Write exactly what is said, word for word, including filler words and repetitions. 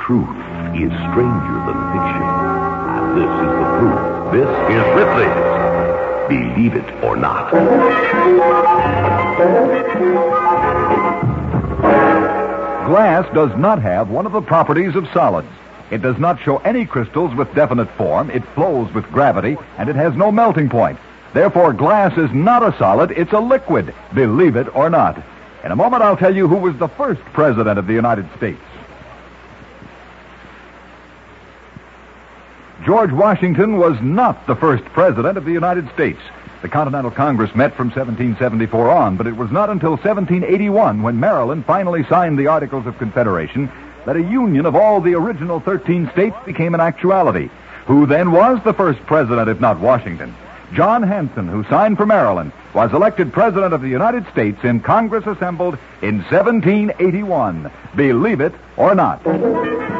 truth is stranger than fiction. And this is the proof. This is Ripley's Believe It or Not. Glass does not have one of the properties of solids. It does not show any crystals with definite form. It flows with gravity, and it has no melting point. Therefore, glass is not a solid, it's a liquid. Believe it or not. In a moment, I'll tell you who was the first president of the United States. George Washington was not the first president of the United States. The Continental Congress met from seventeen seventy-four on, but it was not until seventeen eighty-one, when Maryland finally signed the Articles of Confederation, that a union of all the original thirteen states became an actuality. Who then was the first president, if not Washington? John Hanson, who signed for Maryland, was elected President of the United States in Congress assembled in seventeen eighty-one. Believe it or not.